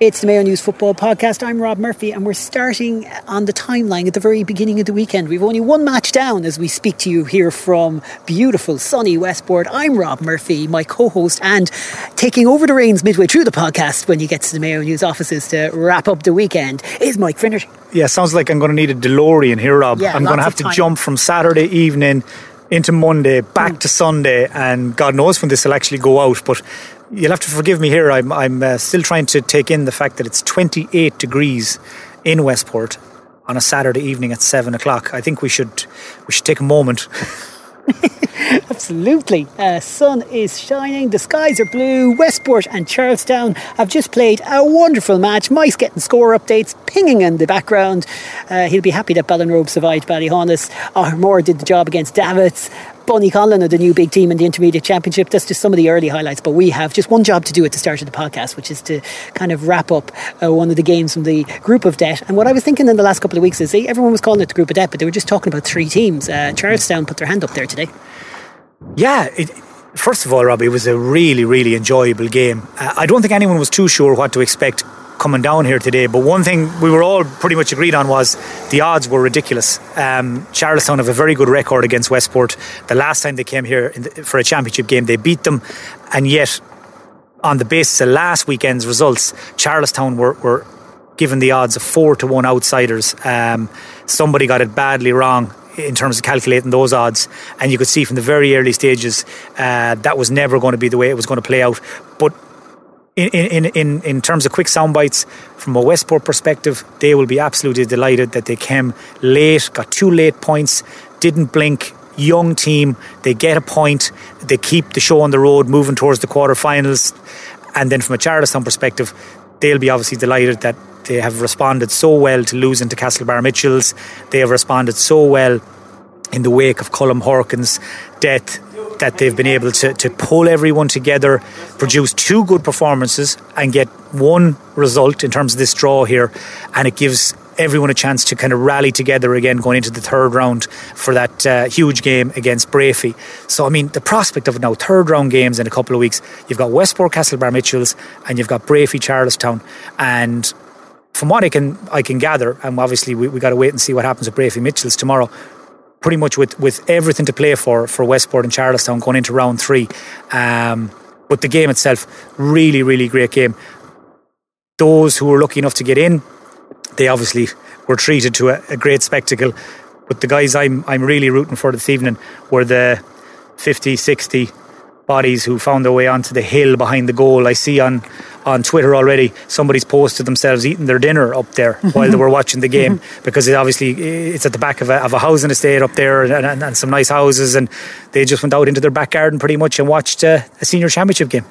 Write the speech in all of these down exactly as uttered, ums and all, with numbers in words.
It's the Mayo News Football Podcast. I'm Rob Murphy, and we're starting on the timeline at the very beginning of the weekend. We've only one match down as we speak to you here from beautiful, sunny Westport. I'm Rob Murphy, my co-host, and taking over the reins midway through the podcast when he gets to the Mayo News offices to wrap up the weekend is Mike Finnerty. Yeah, sounds like I'm going to need a DeLorean here, Rob. Yeah, I'm going to have to jump from Saturday evening into Monday, back mm. to Sunday, and God knows when this will actually go out, but you'll have to forgive me here. I'm, I'm uh, still trying to take in the fact that it's twenty-eight degrees in Westport on a Saturday evening at seven o'clock. I think we should we should take a moment. Absolutely. Uh, sun is shining, the skies are blue. Westport and Charlestown have just played a wonderful match. Mike's getting score updates pinging in the background. Uh, he'll be happy that Ballinrobe survived Ballyhaunis. Armore did the job against Davits. Bunny Conlon are the new big team in the Intermediate Championship. That's just some of the early highlights, but we have just one job to do at the start of the podcast, which is to kind of wrap up uh, one of the games from the Group of Death. And what I was thinking in the last couple of weeks is they, everyone was calling it the Group of Death, but they were just talking about three teams. uh, Charlestown put their hand up there today. Yeah, it, first of all, Robbie, it was a really really enjoyable game. uh, I don't think anyone was too sure what to expect coming down here today, but one thing we were all pretty much agreed on was the odds were ridiculous. um, Charlestown have a very good record against Westport. The last time they came here in the, for a championship game, they beat them, and yet on the basis of last weekend's results, Charlestown were, were given the odds of four to one outsiders. Um, somebody got it badly wrong in terms of calculating those odds, and you could see from the very early stages uh, that was never going to be the way it was going to play out. But In, in, in, in terms of quick sound bites, from a Westport perspective, they will be absolutely delighted that they came late, got two late points, didn't blink. Young team, they get a point, they keep the show on the road, moving towards the quarterfinals. And then from a Charlestown perspective, they'll be obviously delighted that they have responded so well to losing to Castlebar Mitchells. They have responded so well in the wake of Cullum Horkin's death, that they've been able to, to pull everyone together, produce two good performances and get one result in terms of this draw here, and it gives everyone a chance to kind of rally together again going into the third round for that uh, huge game against Brafey. So I mean, the prospect of it now, third round games in a couple of weeks, you've got Westport Castlebar Mitchells and you've got Brafey Charlestown, and from what I can I can gather, and obviously we, we got to wait and see what happens with Brafey Mitchells tomorrow, pretty much with, with everything to play for for Westport and Charlestown going into round three. Um, but the game itself, really, really great game. Those who were lucky enough to get in, they obviously were treated to a, a great spectacle. But the guys I'm I'm really rooting for this evening were the fifty, sixty bodies who found their way onto the hill behind the goal. I see on on Twitter already somebody's posted themselves eating their dinner up there while they were watching the game, because it obviously it's at the back of a, of a housing estate up there, and, and, and some nice houses, and they just went out into their back garden pretty much and watched uh, a senior championship game.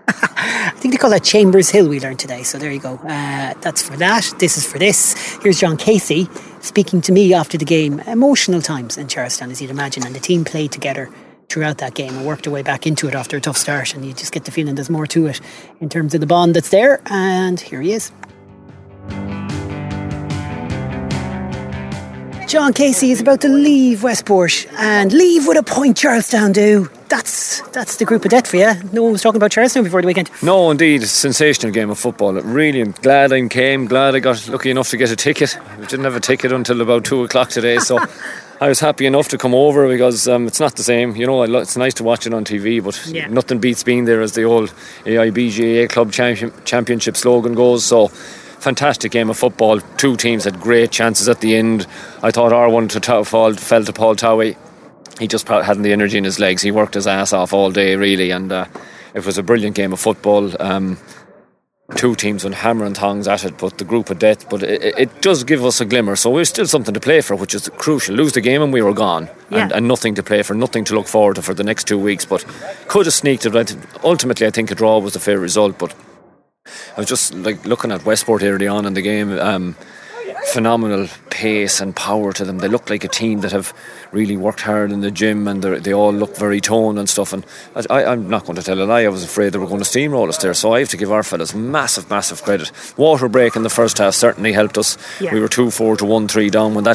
I think they call that Chambers Hill, we learned today, so there you go. Uh, that's for that. This is for this. Here's John Casey speaking to me after the game. Emotional times in Charlestown, as you'd imagine, and the team played together throughout that game and worked their way back into it after a tough start, and you just get the feeling there's more to it in terms of the bond that's there. And here he is. John Casey is about to leave Westport and leave with a point. Charlestown do. That's that's the Group of Death for you. No one was talking about Charlestown before the weekend. No, indeed, it's a sensational game of football. Really, I'm glad I came, glad I got lucky enough to get a ticket. I didn't have a ticket until about two o'clock today, so I was happy enough to come over, because um, it's not the same. You know, it's nice to watch it on T V, but yeah, nothing beats being there, as the old A I B G A Club Champion, Championship slogan goes. So, fantastic game of football. Two teams had great chances at the end. I thought our one to t- fall fell to Paul Towie. He just hadn't the energy in his legs. He worked his ass off all day, really, and uh, it was a brilliant game of football. Um, two teams went hammer and tongs at it, but the Group of Death, but it, it does give us a glimmer, so we've still something to play for, which is crucial. Lose the game and we were gone, yeah. and, and nothing to play for, nothing to look forward to for the next two weeks, but could have sneaked it. Ultimately I think a draw was the fair result, but I was just like looking at Westport early on in the game. um, phenomenal pace and power to them. They look like a team that have really worked hard in the gym, and they all look very toned and stuff, and I, I'm not going to tell a lie, I was afraid they were going to steamroll us there, so I have to give our fellas massive massive credit. Water break in the first half certainly helped us. Yeah. We were two four to one three down. When that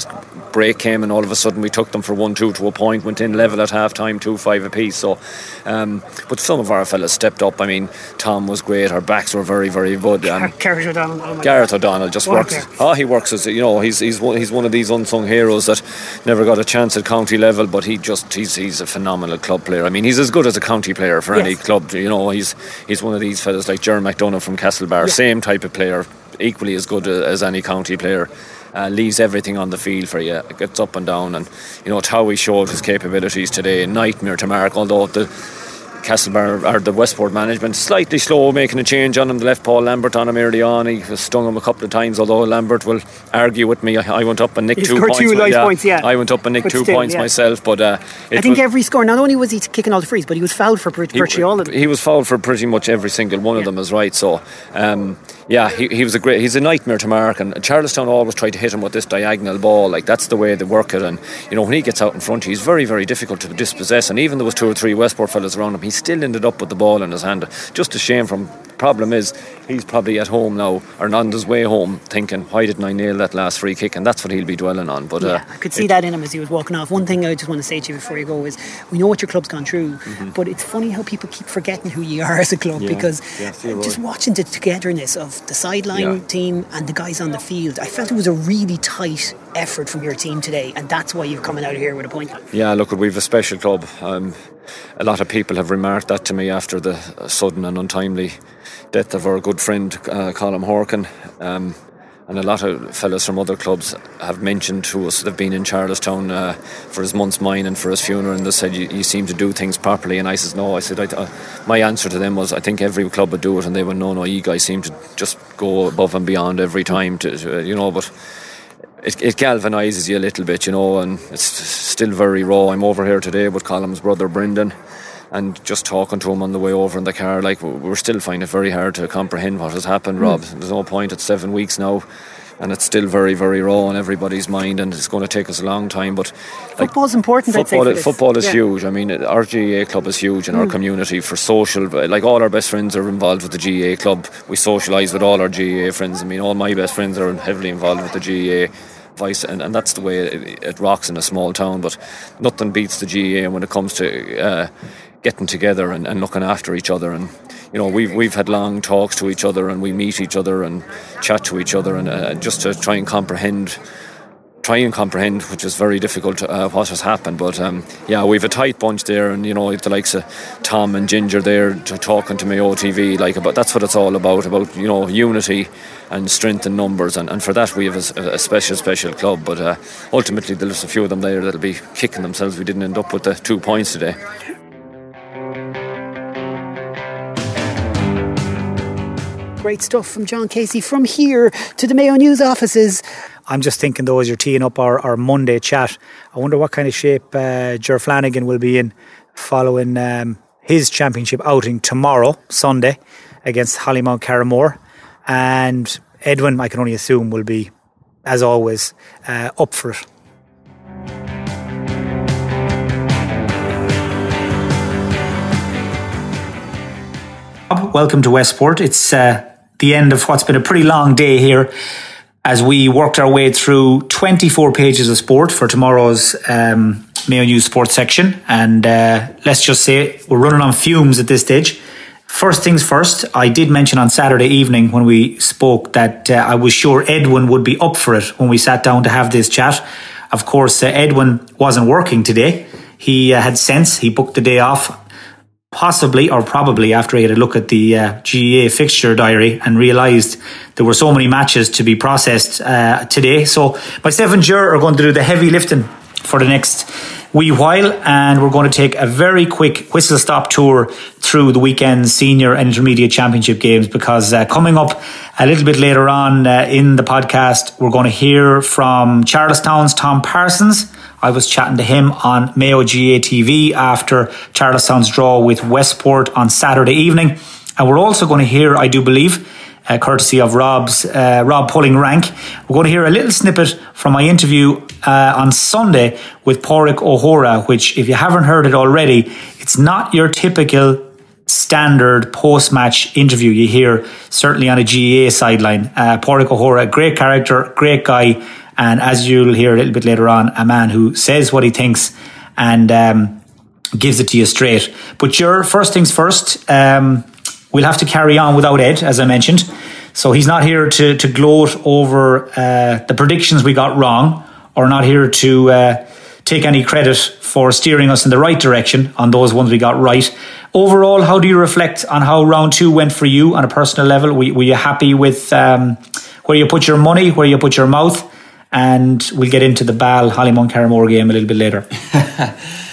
break came and all of a sudden we took them for one two to a point, went in level at half time, two five apiece. So um, but some of our fellas stepped up. I mean, Tom was great, our backs were very very good. um, Gareth O'Donnell oh Gareth O'Donnell just what works oh he works as you know he's he's one, he's one of these unsung heroes that never got a chance at county level, but he just he's he's a phenomenal club player. I mean, he's as good as a county player for yes. any club. You know, he's he's one of these fellas like Jerry McDonough from Castlebar, yeah. same type of player, equally as good as any county player. Uh, leaves everything on the field for you, gets up and down, and you know, it's how he showed his capabilities today. Nightmare to mark, although the Castlebar or the Westport management slightly slow making a change on him. They left Paul Lambert on him early on. He stung him a couple of times, although Lambert will argue with me. I, I went up and nicked two points. Two yeah, points yeah. I went up and nicked but two still, points yeah. myself. But uh, I think every score, not only was he kicking all the frees, but he was fouled for virtually all of them. He was fouled for pretty much every single one yeah. of them, is right. So um, yeah, he, he was a great. He's a nightmare to mark, and Charlestown always tried to hit him with this diagonal ball. Like, that's the way they work it. And you know, when he gets out in front, he's very, very difficult to dispossess. And even there was two or three Westport fellas around him, he still ended up with the ball in his hand. Just a shame. From problem is he's probably at home now, or on his way home, thinking, why didn't I nail that last free kick? And that's what he'll be dwelling on. But yeah, uh, I could see it, that in him as he was walking off. One thing I just want to say to you before you go is, we know what your club's gone through, mm-hmm. but it's funny how people keep forgetting who you are as a club, yeah. because yeah, just watching the togetherness of the sideline yeah. team and the guys on the field, I felt it was a really tight effort from your team today, and that's why you're coming out of here with a point. Yeah, look, we've a special club. Um, a lot of people have remarked that to me after the sudden and untimely death of our good friend uh, Colm Horkin, um, and a lot of fellas from other clubs have mentioned to us that have been in Charlestown uh, for his month's mine and for his funeral, and they said, you, you seem to do things properly. And I said no. I said I, uh, my answer to them was, I think every club would do it, and they went, no no you guys seem to just go above and beyond every time to, to you know. But It, it galvanises you a little bit, you know, and it's still very raw. I'm over here today with Colm's brother Brendan, and just talking to him on the way over in the car, like, we're still finding it very hard to comprehend what has happened, Rob. Mm. There's no point. It's seven weeks now, and it's still very, very raw in everybody's mind, and it's going to take us a long time. But like, football's important. Football, I'd say, for football is yeah. huge. I mean, our G A A club is huge in mm. our community for social. Like, all our best friends are involved with the G A A club. We socialise with all our G A A friends. I mean, all my best friends are heavily involved with the G A A. Vice, and, and that's the way it, it rocks in a small town. But nothing beats the G A A when it comes to uh, getting together and, and looking after each other. And you know, we've we've had long talks to each other, and we meet each other and chat to each other, and uh, just to try and comprehend. Try and comprehend, which is very difficult, uh, what has happened. But um, yeah, we've a tight bunch there, and you know, the likes of Tom and Ginger there to talking to me O T V, like, about that's what it's all about, about you know, unity and strength in numbers, and, and for that we have a, a special, special club. But uh, ultimately there's a few of them there that'll be kicking themselves we didn't end up with the two points today. Great stuff from John Casey. From here to the Mayo News offices, I'm just thinking, though, as you're teeing up our, our Monday chat, I wonder what kind of shape uh, Ger Flanagan will be in following um, his championship outing tomorrow, Sunday, against Hollymount Carramore. And Edwin, I can only assume, will be, as always, uh, up for it. Welcome to Westport. It's uh, the end of what's been a pretty long day here, as we worked our way through twenty-four pages of sport for tomorrow's um, Mayo News Sports section. And uh, let's just say we're running on fumes at this stage. First things first, I did mention on Saturday evening when we spoke that uh, I was sure Edwin would be up for it when we sat down to have this chat. Of course, uh, Edwin wasn't working today. He uh, had sense. He booked the day off, possibly or probably after he had a look at the uh, G A A fixture diary and realised there were so many matches to be processed uh, today. So myself and Ger are going to do the heavy lifting for the next wee while, and we're going to take a very quick whistle-stop tour through the weekend's senior and intermediate championship games, because uh, coming up a little bit later on uh, in the podcast, we're going to hear from Charlestown's Tom Parsons. I was chatting to him on Mayo G A A T V after Charlestown's draw with Westport on Saturday evening. And we're also going to hear, I do believe, Uh, courtesy of Rob's uh, Rob Pulling Rank, we're going to hear a little snippet from my interview uh, on Sunday with Pádraig O'Hora, which, if you haven't heard it already, it's not your typical standard post-match interview you hear, certainly on a G A A sideline. Uh, Pádraig O'Hora, great character, great guy, and as you'll hear a little bit later on, a man who says what he thinks and um, gives it to you straight. But your first things first, um, we'll have to carry on without Ed, as I mentioned. So he's not here to, to gloat over uh, the predictions we got wrong, or not here to uh, take any credit for steering us in the right direction on those ones we got right. Overall, how do you reflect on how round two went for you on a personal level? Were, were you happy with um, where you put your money, where you put your mouth? And we'll get into the Ball Hollymount Carramore game a little bit later. uh,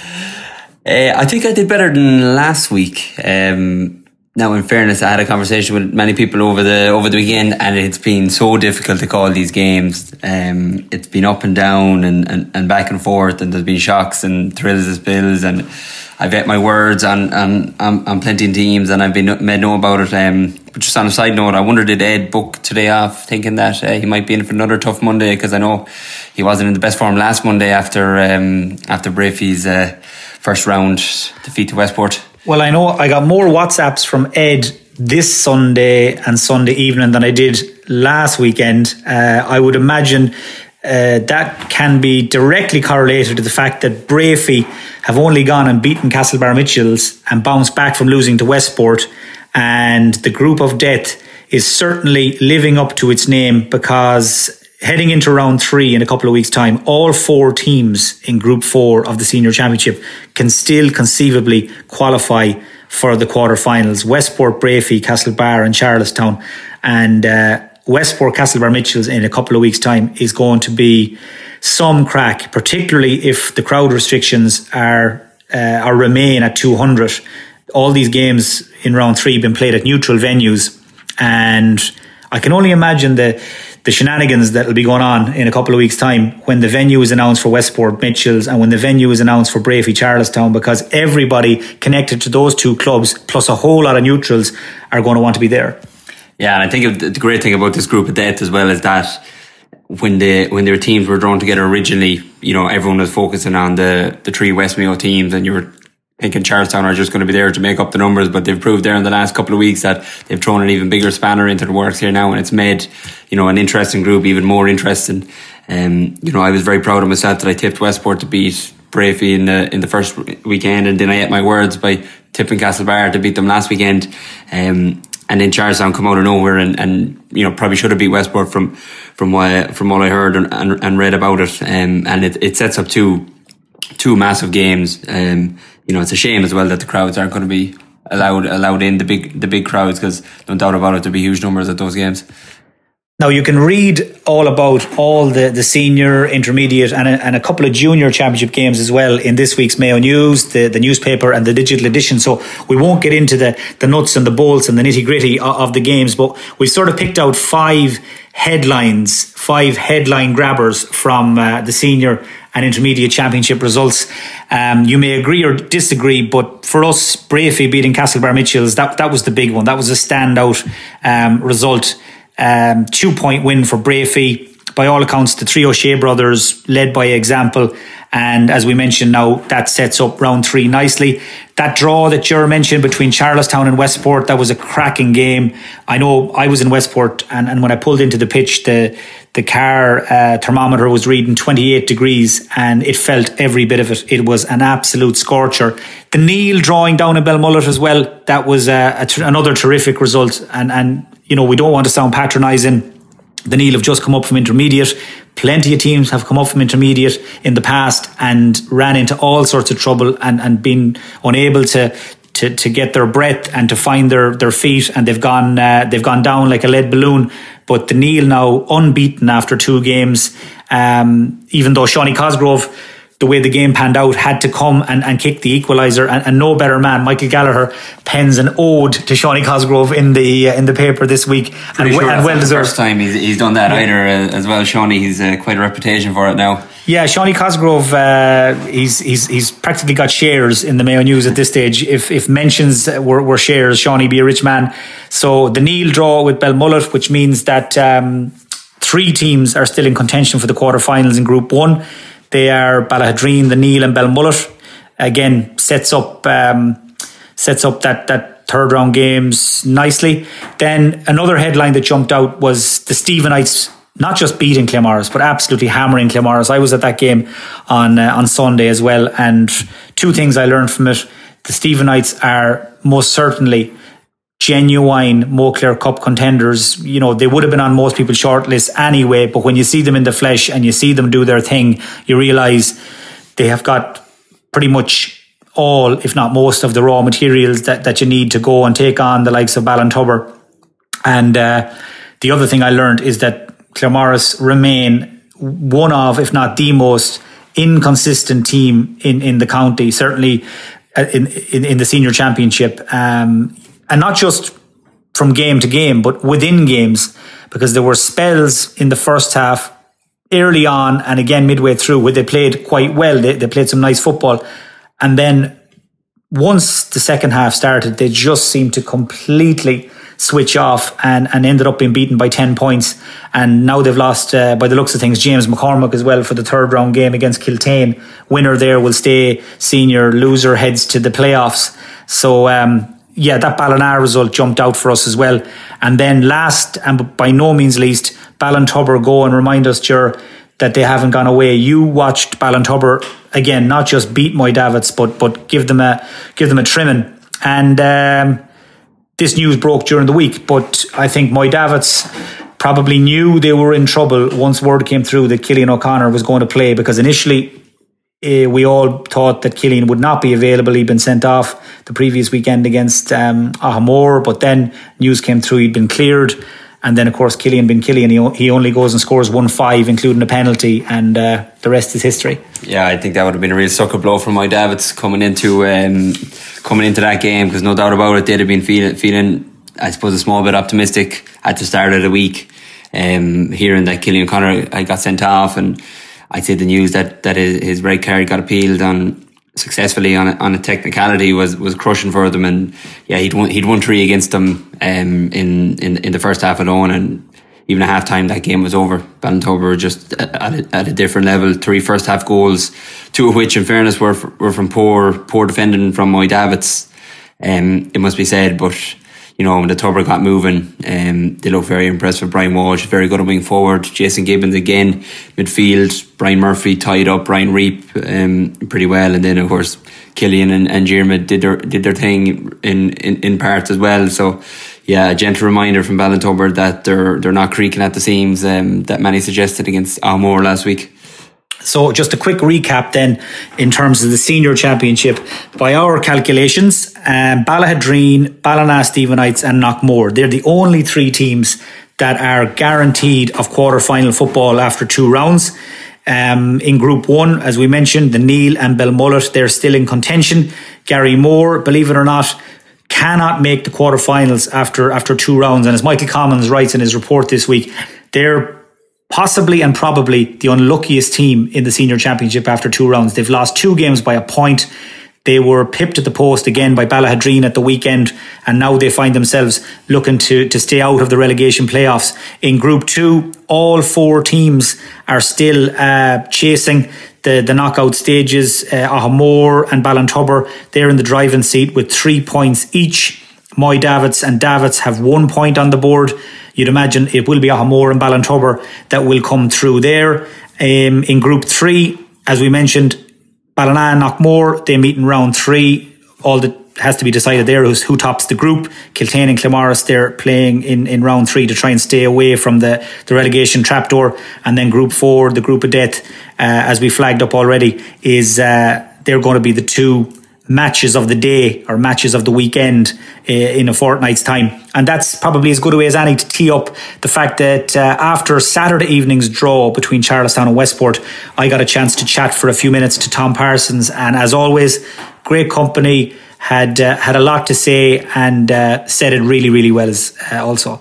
I think I did better than last week. Um, Now, in fairness, I had a conversation with many people over the over the weekend, and it's been so difficult to call these games. Um, it's been up and down and, and, and back and forth, and there's been shocks and thrills and spills, and I've got my words on, on, on, on plenty of teams, and I've been made know about it. Um, but just on a side note, I wonder, did Ed book today off thinking that uh, he might be in for another tough Monday? Because I know he wasn't in the best form last Monday after um, after Brafey's uh, first round defeat to Westport. Well, I know I got more WhatsApps from Ed this Sunday and Sunday evening than I did last weekend. Uh, I would imagine uh, that can be directly correlated to the fact that Brafey have only gone and beaten Castlebar Mitchells and bounced back from losing to Westport. And the group of death is certainly living up to its name, because heading into round three in a couple of weeks' time, all four teams in Group Four of the Senior Championship can still conceivably qualify for the quarterfinals. Westport, Brafey, Castlebar, and Charlestown. And uh, Westport, Castlebar Mitchells in a couple of weeks' time is going to be some crack, particularly if the crowd restrictions are uh, or remain at two hundred. All these games in round three have been played at neutral venues, and I can only imagine the the shenanigans that will be going on in a couple of weeks' time when the venue is announced for Westport Mitchells and when the venue is announced for Brafey Charlestown, because everybody connected to those two clubs, plus a whole lot of neutrals, are going to want to be there. Yeah, and I think the great thing about this group of death as well is that when the when their teams were drawn together originally, you know, everyone was focusing on the the three West Mayo teams, and you were thinking Charlestown are just going to be there to make up the numbers, but they've proved there in the last couple of weeks that they've thrown an even bigger spanner into the works here now, and it's made, you know, an interesting group even more interesting. Um, you know, I was very proud of myself that I tipped Westport to beat Brafey in the in the first weekend, and then I ate my words by tipping Castlebar to beat them last weekend. Um, and then Charlestown come out of nowhere and, and you know, probably should have beat Westport from from what from what I heard and, and, and read about it. Um, and it, it sets up two two massive games. Um, you know, it's a shame as well that the crowds aren't going to be allowed allowed in, the big the big crowds, because no doubt about it, there'll be huge numbers at those games. Now, you can read all about all the, the senior, intermediate and a, and a couple of junior championship games as well in this week's Mayo News, the, the newspaper and the digital edition. So we won't get into the, the nuts and the bolts and the nitty gritty of, of the games, but we've sort of picked out five headlines, five headline grabbers from uh, the senior and intermediate championship results. Um, you may agree or disagree, but for us, Brafey beating Castlebar Mitchells, that, that was the big one. That was a standout um, result. Um, two point win for Brafey. By all accounts, the three O'Shea brothers led by example, and as we mentioned now, that sets up round three nicely. That draw that Ger mentioned between Charlestown and Westport, that was a cracking game. I know I was in Westport, and, and when I pulled into the pitch, the the car uh, thermometer was reading twenty-eight degrees, and it felt every bit of it. It was an absolute scorcher. The Neil drawing down in Belmullet as well, that was uh, a ter- another terrific result, and and you know, we don't want to sound patronising. The Neil have just come up from intermediate. Plenty of teams have come up from intermediate in the past and ran into all sorts of trouble and, and been unable to, to to get their breath and to find their, their feet, and they've gone uh, they've gone down like a lead balloon. But the Neil now unbeaten after two games, um, even though Shawnee Cosgrove, the way the game panned out, had to come and, and kick the equaliser, and, and no better man, Michael Gallagher, pens an ode to Shawnee Cosgrove in the uh, in the paper this week, and, sure and well deserved. First time he's, he's done that yeah. either uh, as well. Shawnee, he's uh, quite a reputation for it now. Yeah, Shawnee Cosgrove, uh, he's he's he's practically got shares in the Mayo News at this stage. If if mentions were, were shares, Shawnee be a rich man. So the Neil draw with Belmullet, which means that um, three teams are still in contention for the quarterfinals in Group One. They are Ballahadreen, the Neil, and Belmullet. Again, sets up um, sets up that that third round games nicely. Then another headline that jumped out was the Stephenites not just beating Claremorris, but absolutely hammering Claremorris. I was at that game on uh, on Sunday as well, and two things I learned from it. The Stephenites are most certainly genuine Moclair Cup contenders. You know, they would have been on most people's shortlists anyway, but when you see them in the flesh and you see them do their thing, you realise they have got pretty much all, if not most, of the raw materials that, that you need to go and take on the likes of Ballintubber. And uh, the other thing I learned is that Claremorris remain one of, if not the most inconsistent team in, in the county, certainly in, in, in the senior championship. Um, and not just from game to game, but within games, because there were spells in the first half early on and again midway through where they played quite well. They, they played some nice football. And then once the second half started, they just seemed to completely switch off and, and ended up being beaten by ten points. And now they've lost, uh, by the looks of things, James McCormack as well for the third round game against Kiltane. Winner there will stay senior, loser heads to the playoffs. So, um, yeah, that Ballina result jumped out for us as well. And then last, and by no means least, Ballintubber go and remind us, Ger, that they haven't gone away. You watched Ballintubber again, not just beat Moydavits, but but give them a give them a trimming. And um, this news broke during the week, but I think Moydavits probably knew they were in trouble once word came through that Killian O'Connor was going to play, because initially uh, we all thought that Killian would not be available. He'd been sent off the previous weekend against um, Ahamore, but then news came through he'd been cleared. And then, of course, Killian been Killian. He, he only goes and scores one five, including a penalty, and uh, the rest is history. Yeah, I think that would have been a real sucker blow for Moydavits coming into um, coming into that game, because no doubt about it, they'd have been feeling, feeling, I suppose, a small bit optimistic at the start of the week, um, hearing that Killian O'Connor I got sent off, and I'd say the news that that his, his red card got appealed on successfully on a, on a technicality was was crushing for them. And yeah, he'd won he'd won three against them um, in in in the first half alone, and even at half time that game was over. Ballintubber were just at a, at a different level. Three first half goals, two of which in fairness were were from poor poor defending from Moydavits, um, it must be said. But you know, when the Tubber got moving, um, they looked very impressed with Brian Walsh, very good at wing forward. Jason Gibbons again, midfield. Brian Murphy tied up Brian Reap um, pretty well, and then of course Killian and, and Jeremy did their did their thing in, in, in parts as well. So yeah, a gentle reminder from Ballintubber that they're they're not creaking at the seams um, that many suggested against Ahamore last week. So just a quick recap then in terms of the senior championship. By our calculations, um, Ballahadreen, Ballina, Stephenites and Knockmore, they're the only three teams that are guaranteed of quarter-final football after two rounds. Um, in Group one, as we mentioned, the Neil and Belmullet, they're still in contention. Gary Moore, believe it or not, cannot make the quarter-finals after, after two rounds. And as Michael Commons writes in his report this week, they're possibly and probably the unluckiest team in the senior championship after two rounds. They've lost two games by a point. They were pipped at the post again by Ballahadreen at the weekend, and now they find themselves looking to, to stay out of the relegation playoffs. In Group two, all four teams are still uh, chasing the, the knockout stages. Uh, Ahamore and Ballintubber, they're in the driving seat with three points each. Moydavits and Davits have one point on the board. You'd imagine it will be Ahamore and Ballintubber that will come through there. Um, in Group three, as we mentioned, Ballina and Knockmore, they meet in round three. All that has to be decided there is who tops the group. Kiltane and Claremorris, they're playing in, in round three to try and stay away from the, the relegation trapdoor. And then Group four, the group of death, uh, as we flagged up already, is uh, they're going to be the two matches of the day or matches of the weekend uh, in a fortnight's time. And that's probably as good a way as any to tee up the fact that uh, after Saturday evening's draw between Charlestown and Westport, I got a chance to chat for a few minutes to Tom Parsons, and as always, great company, had uh, had a lot to say, and uh, said it really really well as uh, also.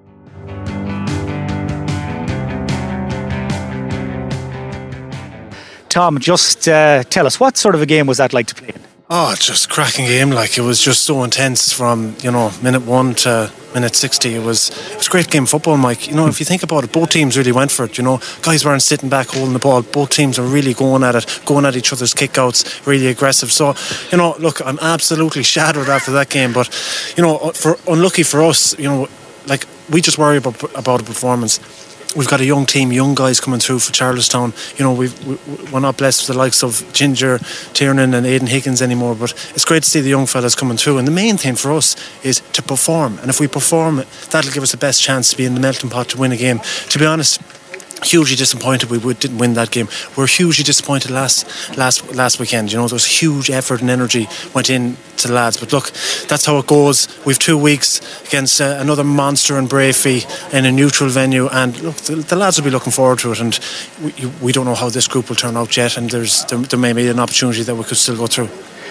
Tom, just uh, tell us, what sort of a game was that like to play in? Oh, just cracking game. Like, it was just so intense from, you know, minute one to minute sixty. It was it was great game of football, Mike. You know, if you think about it, both teams really went for it. You know, guys weren't sitting back holding the ball. Both teams were really going at it, going at each other's kickouts, really aggressive. So, you know, look, I'm absolutely shattered after that game. But, you know, for unlucky for us, you know, like, we just worry about about a performance. we've got a young team, young guys coming through for Charlestown. You know, we've, we, we're not blessed with the likes of Ginger Tiernan and Aidan Higgins anymore, but it's great to see the young fellas coming through. And the main thing for us is to perform. And if we perform, that'll give us the best chance to be in the melting pot to win a game. To be honest, hugely disappointed we would, didn't win that game. We're hugely disappointed last last last weekend. You know, there was huge effort and energy went in to the lads. But look, that's how it goes. We've two weeks against uh, another monster in Brafey in a neutral venue, and look, the, the lads will be looking forward to it. And we, we don't know how this group will turn out yet. And there's there, there may be an opportunity that we could still go through.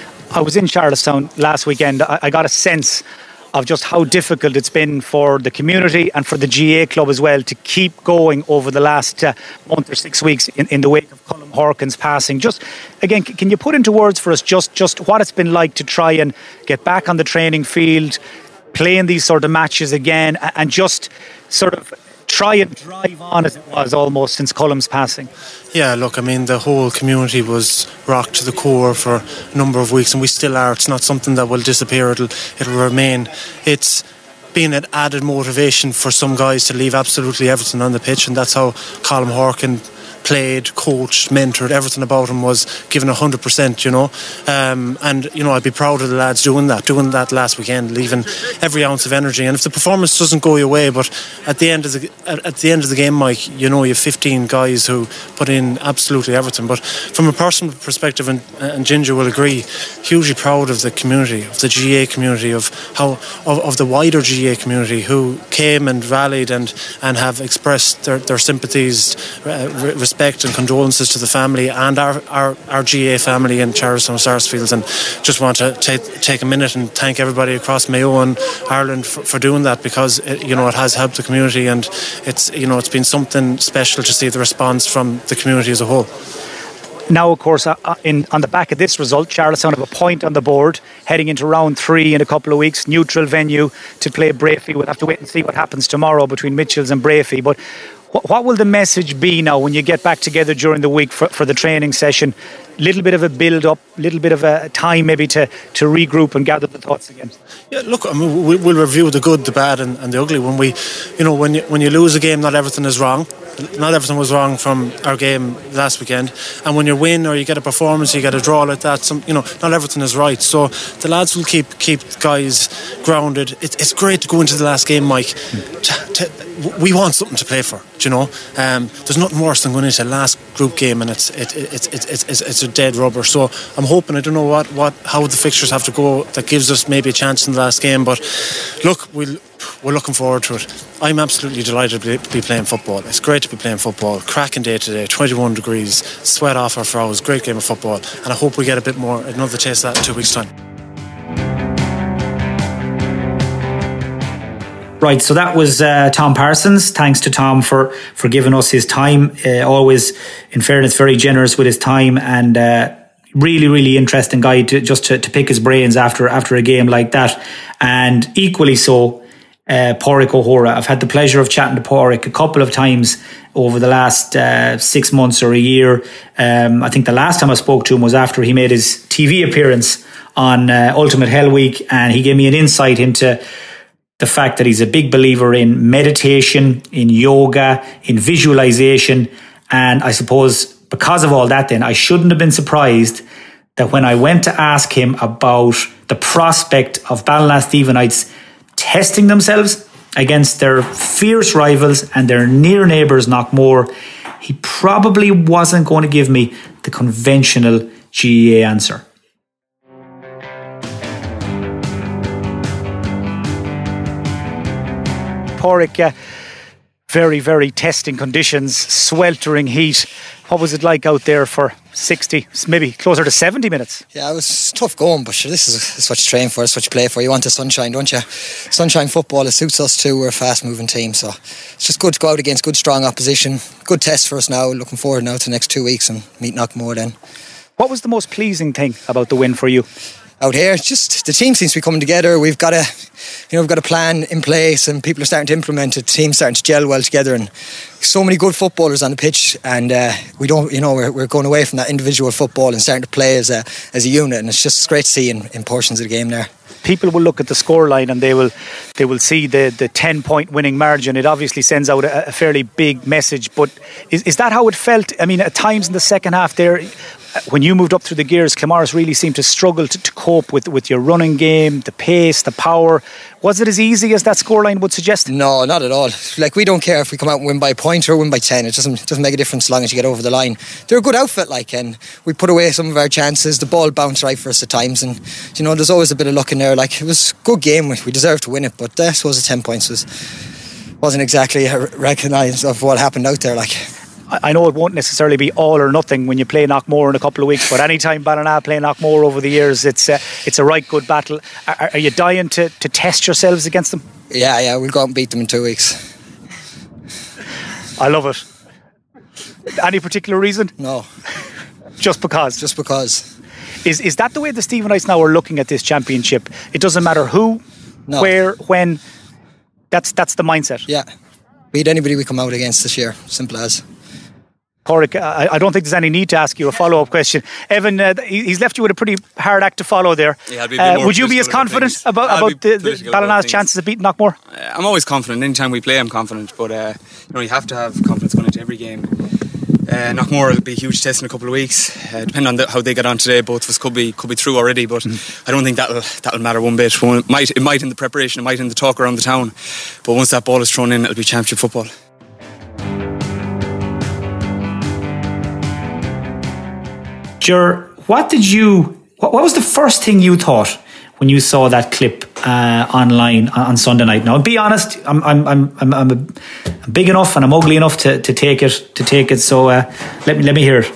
I was in Charlestown last weekend. I, I got a sense of just how difficult it's been for the community and for the G A A club as well to keep going over the last uh, month or six weeks in, in the wake of Colm Horkin's passing. Just again, c- can you put into words for us just, just what it's been like to try and get back on the training field, playing these sort of matches again, and, and just sort of try and drive on as it was almost since Colm's passing? Yeah, look, I mean, the whole community was rocked to the core for a number of weeks, and we still are. It's not something that will disappear, it'll, it'll remain. It's been an added motivation for some guys to leave absolutely everything on the pitch, and that's how Colm Horkin played, coached, mentored. Everything about him was given one hundred percent, you know. Um, and, you know, I'd be proud of the lads doing that, doing that last weekend, leaving every ounce of energy. And if the performance doesn't go your way, but at the end of the at, at the end of the game, Mike, you know, you have fifteen guys who put in absolutely everything. But from a personal perspective, and, and Ginger will agree, hugely proud of the community, of the G A A community, of how of, of the wider G A A community who came and rallied and, and have expressed their, their sympathies, uh, respect and condolences to the family and our, our, our G A A family in Charlestown Sarsfields. And just want to take take a minute and thank everybody across Mayo and Ireland for, for doing that, because it, you know, it has helped the community, and it's, you know, it's been something special to see the response from the community as a whole. Now, of course, uh, in, on the back of this result, Charlestown have a point on the board heading into round three in a couple of weeks. Neutral venue to play Brafey. We'll have to wait and see what happens tomorrow between Mitchells and Brafey. But what, what will the message be now when you get back together during the week for, for the training session? Little bit of a build-up, little bit of a time maybe to, to regroup and gather the thoughts again. Yeah, look, I mean, we, we'll review the good, the bad, and, and the ugly. When we, you know, when you, when you lose a game, not everything is wrong. Not everything was wrong from our game last weekend. And when you win or you get a performance, you get a draw like that, some, you know, not everything is right. So the lads will keep keep guys grounded. It, it's great to go into the last game, Mike. To, to, we want something to play for, do you know. Um, there's nothing worse than going into the last group game and it's it, it, it, it, it's, it's it's a dead rubber. So I'm hoping, I don't know what, what how the fixtures have to go that gives us maybe a chance in the last game. But look, we'll we're looking forward to it. I'm absolutely delighted to be playing football. It's great to be playing football. Cracking day today, twenty-one degrees, sweat off our frows, great game of football, and I hope we get a bit more, another taste of that in two weeks' time. Right, so that was uh, Tom Parsons. Thanks to Tom for, for giving us his time. Uh, always, in fairness, very generous with his time, and uh, really, really interesting guy to just to, to pick his brains after after a game like that. And equally so, uh, Pádraig O'Hora. I've had the pleasure of chatting to Pádraig a couple of times over the last uh, six months or a year. Um, I think the last time I spoke to him was after he made his T V appearance on uh, Ultimate Hell Week, and he gave me an insight into the fact that he's a big believer in meditation, in yoga, in visualization. And I suppose because of all that, then I shouldn't have been surprised that when I went to ask him about the prospect of Ballinasstevenites testing themselves against their fierce rivals and their near neighbours Knockmore, he probably wasn't going to give me the conventional G A A answer. Pádraig, uh, very, very testing conditions, sweltering heat. What was it like out there for sixty, maybe closer to seventy minutes? Yeah, it was tough going, but sure, this is, this is what you train for, this is what you play for. You want the sunshine, don't you? Sunshine football, it suits us too. We're a fast-moving team, so it's just good to go out against good, strong opposition. Good test for us now. Looking forward now to the next two weeks and meet Knockmore then. What was the most pleasing thing about the win for you? out here, just the team seems to be coming together. We've got a, you know, we've got a plan in place, and people are starting to implement it. The team's starting to gel well together, and so many good footballers on the pitch. And uh, we don't, you know, we're, we're going away from that individual football and starting to play as a as a unit. And it's just great to see in, in portions of the game there. People will look at the scoreline and they will they will see the the ten point winning margin. It obviously sends out a, a fairly big message. But is is that how it felt? I mean, at times in the second half there, when you moved up through the gears, Claremorris really seemed to struggle to, to cope with, with your running game, the pace, the power. Was it as easy as that scoreline would suggest? No, not at all. Like, we don't care if we come out and win by a point or win by ten. It doesn't doesn't make a difference as long as you get over the line. They're a good outfit, like, and we put away some of our chances. The ball bounced right for us at times, and you know, there's always a bit of luck in there. Like, it was a good game. We deserved to win it, but uh, I suppose the ten points was wasn't exactly recognised of what happened out there. Like, I know it won't necessarily be all or nothing when you play Knockmore in a couple of weeks, but anytime Ballina play Knockmore over the years, it's uh, it's a right good battle. Are, are you dying to, to test yourselves against them? Yeah, yeah, we'll go out and beat them in two weeks. I love it. Any particular reason? No. Just because? Just because. Is is that the way the Stephenites now are looking at this championship? It doesn't matter who, no. where, when. That's that's the mindset. Yeah. Beat anybody we come out against this year. Simple as. Pádraig, I, I don't think there's any need to ask you a follow-up question. Evan, uh, he's left you with a pretty hard act to follow there. Yeah, I'll be a bit uh, would you be as confident about, about the, the Ballina's chances of beating Knockmore? Uh, I'm always confident. Anytime we play, I'm confident. But uh, you know, you have to have confidence going into every game. Uh, Knockmore will be a huge test in a couple of weeks. Uh, depending on the, how they get on today, both of us could be could be through already. But mm. I don't think that'll that'll matter one bit. It might it might in the preparation, it might in the talk around the town. But once that ball is thrown in, it'll be championship football. Ger, what did you? What, what was the first thing you thought when you saw that clip uh, online on Sunday night? Now, be honest, I'm I'm I'm I'm, I'm, a, I'm big enough and I'm ugly enough to, to take it to take it. So uh, let me let me hear it.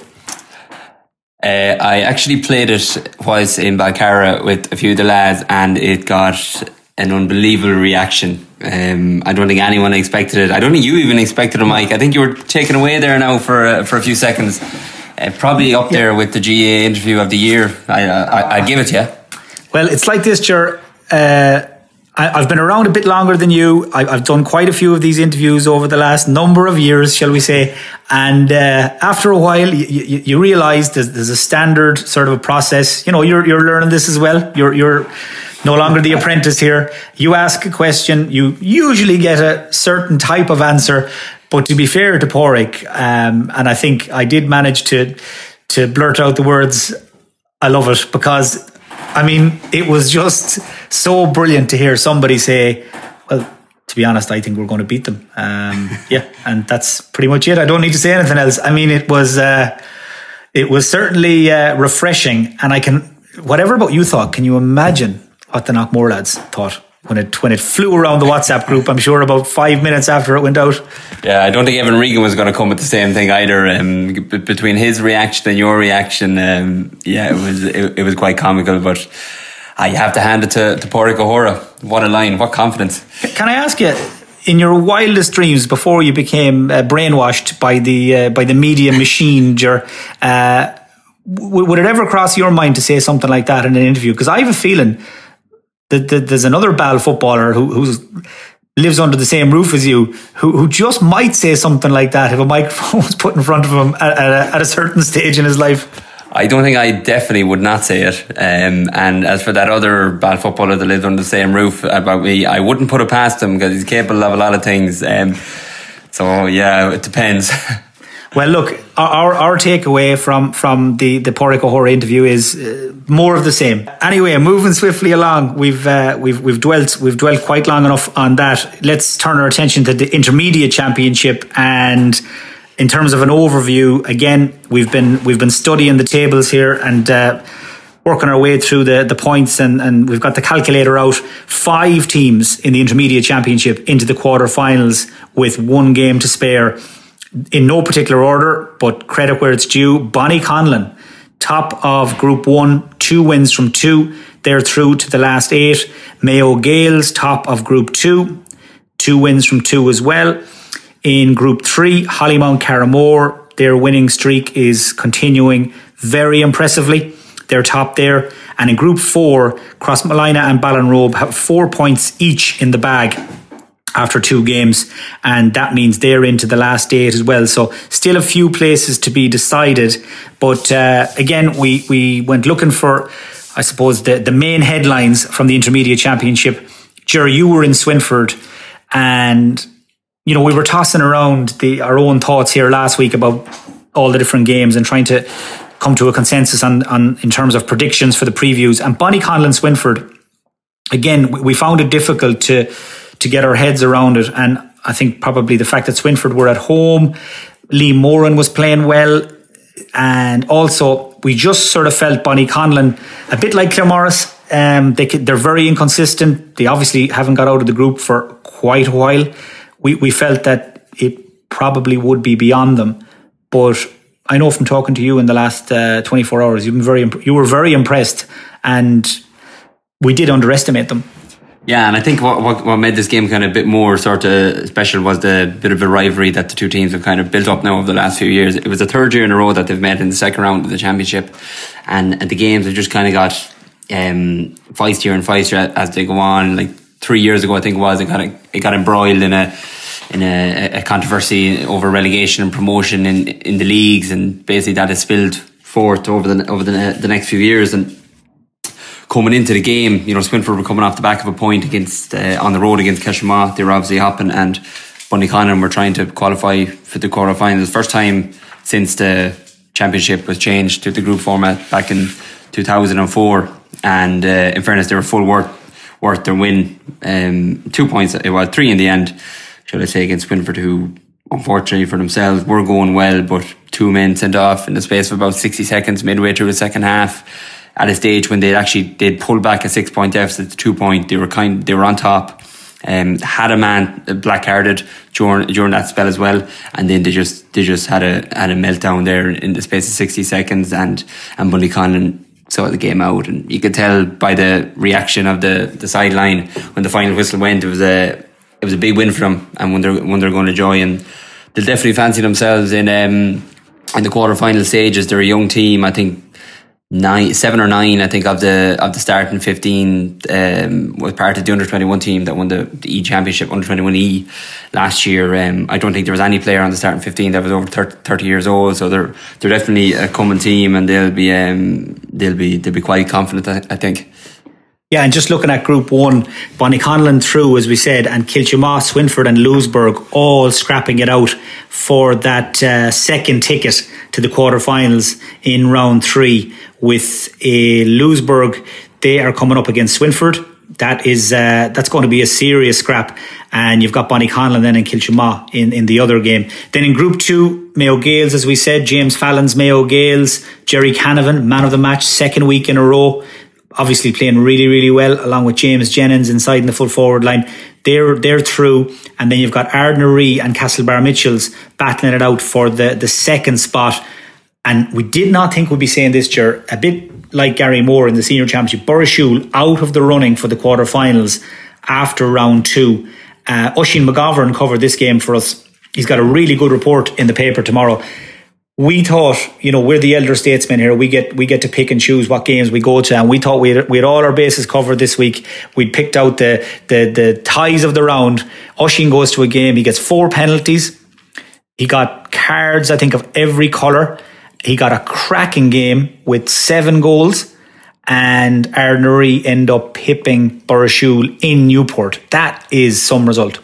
Uh, I actually played it whilst in Balcarra with a few of the lads, and it got an unbelievable reaction. Um, I don't think anyone expected it. I don't think you even expected it, Mike. I think you were taken away there now for uh, for a few seconds. Uh, probably up there with the G A A interview of the year. I, I, I'd give it to you. Well, it's like this, Ger. Uh, I, I've been around a bit longer than you. I, I've done quite a few of these interviews over the last number of years, shall we say. And uh, after a while, you, you, you realise there's, there's a standard sort of a process. You know, you're you're learning this as well. You're you're no longer the apprentice here. You ask a question, you usually get a certain type of answer. But to be fair to Pádraig, um, and I think I did manage to to blurt out the words, I love it, because, I mean, it was just so brilliant to hear somebody say, well, to be honest, I think we're going to beat them. Um, yeah, and that's pretty much it. I don't need to say anything else. I mean, it was uh, it was certainly uh, refreshing, and I can, whatever about you thought, can you imagine what the Knockmore lads thought? When it when it flew around the WhatsApp group, I'm sure about five minutes after it went out. Yeah, I don't think Evan Regan was going to come with the same thing either. Um, b- between his reaction and your reaction, um, yeah, it was it, it was quite comical. But I have to hand it to, to Pádraig O'Hora. What a line! What confidence! Can I ask you, in your wildest dreams, before you became uh, brainwashed by the uh, by the media messenger, uh, w- would it ever cross your mind to say something like that in an interview? Because I have a feeling that there's another Ball footballer who who's, lives under the same roof as you, who who just might say something like that if a microphone was put in front of him at, at, a, at a certain stage in his life. I don't think I definitely would not say it. Um, and as for that other Ball footballer that lives under the same roof about me, I wouldn't put it past him because he's capable of a lot of things. Um, so yeah, it depends. Well, look, our our takeaway from, from the, the Pádraig O'Hora interview is uh, more of the same. Anyway, moving swiftly along, we've uh, we've we've dwelt we've dwelt quite long enough on that. Let's turn our attention to the Intermediate Championship, and in terms of an overview, again, we've been we've been studying the tables here and uh, working our way through the, the points, and, and we've got the calculator out. Five teams in the Intermediate Championship into the quarterfinals with one game to spare. In no particular order, but credit where it's due. Bonnyconlon, top of Group one, two wins from two. They're through to the last eight. Mayo Gales, top of Group two, two wins from two as well. In Group three, Hollymount Carramore, their winning streak is continuing very impressively. They're top there. And in Group four, Crossmolina and Ballinrobe have four points each in the bag after two games, and that means they're into the last eight as well. So still a few places to be decided, but uh, again we we went looking for, I suppose, the, the main headlines from the Intermediate Championship. Jerry, you were in Swinford, and you know we were tossing around the our own thoughts here last week about all the different games and trying to come to a consensus on, on in terms of predictions for the previews. And Bonnyconnell Swinford, again, we found it difficult to to get our heads around it, and I think probably the fact that Swinford were at home, Lee Moran was playing well, and also we just sort of felt Bonnyconnell a bit like Claremorris. Um, they could, they're very inconsistent. They obviously haven't got out of the group for quite a while. We we felt that it probably would be beyond them, but I know from talking to you in the last uh, twenty-four hours, you've been very imp- you were very impressed, and we did underestimate them. Yeah, and I think what, what what made this game kind of a bit more sort of special was the bit of a rivalry that the two teams have kind of built up now over the last few years. It was the third year in a row that they've met in the second round of the championship, and, and the games have just kind of got um, feistier and feistier as they go on. Like three years ago, I think it was, it got it got embroiled in a in a, a controversy over relegation and promotion in in the leagues, and basically that has spilled forth over the over the, the next few years. And coming into the game, you know, Swinford were coming off the back of a point against uh, on the road against Keshamah. They were obviously hopping, and Bonnyconnell were trying to qualify for the quarterfinals. First time since the championship was changed to the group format back in two thousand four. And uh, in fairness, they were full worth worth their win. Um, two points, well, three in the end, should I say, against Swinford, who unfortunately for themselves were going well, but two men sent off in the space of about sixty seconds midway through the second half. At a stage when they actually did pull back a six point deficit to two point, they were kind they were on top. Um, had a man black carded during during that spell as well, and then they just they just had a had a meltdown there in the space of sixty seconds, and and Bonnyconnell saw the game out, and you could tell by the reaction of the the sideline when the final whistle went. It was a it was a big win for them, and when they're when they're going to joy, and they'll definitely fancy themselves in um in the quarter final stages. They're a young team, I think. Nine, seven or nine, I think, of the of the starting fifteen um, was part of the under twenty-one team that won the, the E Championship, under twenty-one E last year. Um, I don't think there was any player on the starting fifteen that was over thirty, thirty years old, so they're they're definitely a coming team, and they'll be um, they'll be they'll be quite confident, I, I think. Yeah, and just looking at Group one, Bonnyconnell through, as we said, and Kilchimah, Swinford and Louisburgh all scrapping it out for that uh, second ticket to the quarterfinals in round three. With a Louisburgh, they are coming up against Swinford. That is uh, that's going to be a serious scrap. And you've got Bonnyconnell then and Kilchimah in, in the other game. Then in Group two, Mayo Gales, as we said, James Fallon's Mayo Gales, Jerry Canavan, man of the match, second week in a row. Obviously playing really, really well, along with James Jennings inside in the full forward line. They're they're through. And then you've got Ardnaree and Castlebar Mitchells battling it out for the, the second spot. And we did not think we'd be saying this, Ger, a bit like Gary Moore in the Senior Championship. Burrishoole out of the running for the quarterfinals after round two. Uh, Oisin McGovern covered this game for us. He's got a really good report in the paper tomorrow. We thought, you know, we're the elder statesmen here. We get we get to pick and choose what games we go to, and we thought we had, we had all our bases covered this week. We'd picked out the the the ties of the round. Oisin goes to a game. He gets four penalties. He got cards, I think, of every colour. He got a cracking game with seven goals, and Ardnaree end up pipping Burrishoole in Newport. That is some result.